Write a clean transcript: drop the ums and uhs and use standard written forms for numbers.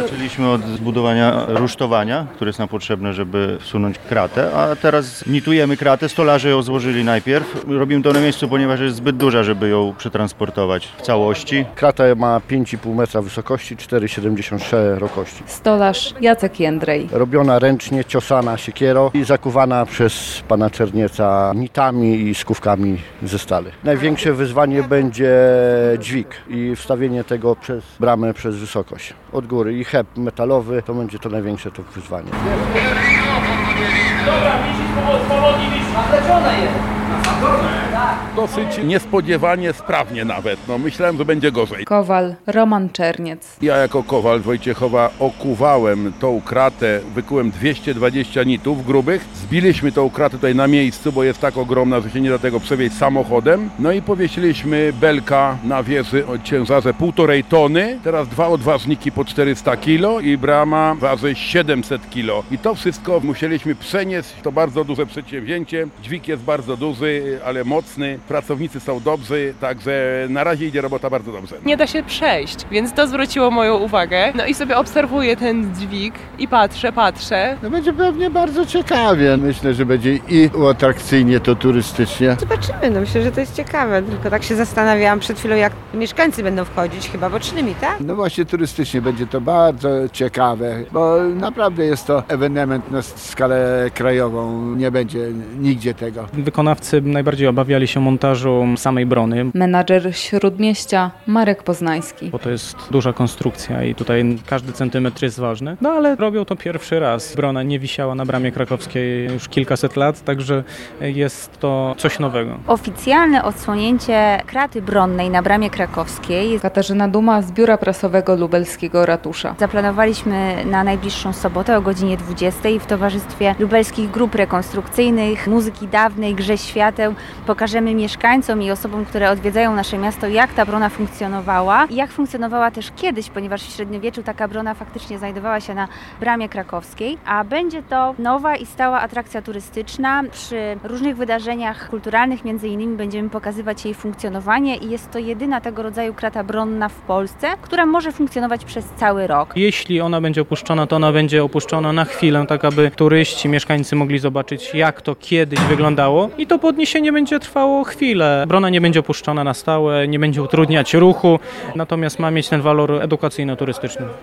Zaczęliśmy od zbudowania rusztowania, które jest nam potrzebne, żeby wsunąć kratę, a teraz nitujemy kratę, stolarze ją złożyli najpierw. Robimy to na miejscu, ponieważ jest zbyt duża, żeby ją przetransportować w całości. Krata ma 5,5 metra wysokości, 4,70 szerokości. Stolarz Jacek Jędrej. Robiona ręcznie, ciosana siekierą i zakuwana przez pana Czernieca nitami i skówkami ze stali. Największe wyzwanie będzie dźwig i wstawienie tego przez bramę, przez wysokość. Od góry i heb metalowy, to będzie to największe to wyzwanie. Dobra, dosyć niespodziewanie sprawnie nawet. Myślałem, że będzie gorzej. Kowal Roman Czerniec. Ja jako kowal z Wojciechowa okuwałem tą kratę, wykułem 220 nitów grubych. Zbiliśmy tą kratę tutaj na miejscu, bo jest tak ogromna, że się nie da tego przewieźć samochodem. No i powiesiliśmy belka na wieży o ciężarze 1,5 tony. Teraz 2 odważniki po 400 kg i brama waży 700 kg. I to wszystko musieliśmy przenieść. To bardzo duże przedsięwzięcie. Dźwig jest bardzo duży, ale mocny. Pracownicy są dobrzy, także na razie idzie robota bardzo dobrze. Nie da się przejść, więc to zwróciło moją uwagę. No i sobie obserwuję ten dźwig i patrzę. Będzie pewnie bardzo ciekawie. Myślę, że będzie i atrakcyjnie, to turystycznie. Zobaczymy, myślę, że to jest ciekawe. Tylko tak się zastanawiałam przed chwilą, jak mieszkańcy będą wchodzić, chyba bocznymi, tak? No właśnie turystycznie będzie to bardzo ciekawe, bo naprawdę jest to ewenement na skalę krajową. Nie będzie nigdzie tego. Wykonawcy najbardziej obawiali się montażu samej brony. Menadżer Śródmieścia Marek Poznański. Bo to jest duża konstrukcja i tutaj każdy centymetr jest ważny. No ale robią to pierwszy raz. Brona nie wisiała na bramie krakowskiej już kilkaset lat, także jest to coś nowego. Oficjalne odsłonięcie kraty bronnej na bramie krakowskiej. Katarzyna Duma z Biura Prasowego Lubelskiego Ratusza. Zaplanowaliśmy na najbliższą sobotę o godzinie 20 w towarzystwie lubelskich grup rekonstrukcyjnych, muzyki dawnej, grze świateł. Pokażemy mieszkańcom i osobom, które odwiedzają nasze miasto, jak ta brona funkcjonowała i jak funkcjonowała też kiedyś, ponieważ w średniowieczu taka brona faktycznie znajdowała się na bramie krakowskiej, a będzie to nowa i stała atrakcja turystyczna. Przy różnych wydarzeniach kulturalnych między innymi będziemy pokazywać jej funkcjonowanie i jest to jedyna tego rodzaju krata bronna w Polsce, która może funkcjonować przez cały rok. Jeśli ona będzie opuszczona, to ona będzie opuszczona na chwilę, tak aby turyści, mieszkańcy mogli zobaczyć, jak to kiedyś wyglądało i to podniesienie będzie trwało chwilę. Brona nie będzie opuszczona na stałe, nie będzie utrudniać ruchu, natomiast ma mieć ten walor edukacyjno-turystyczny.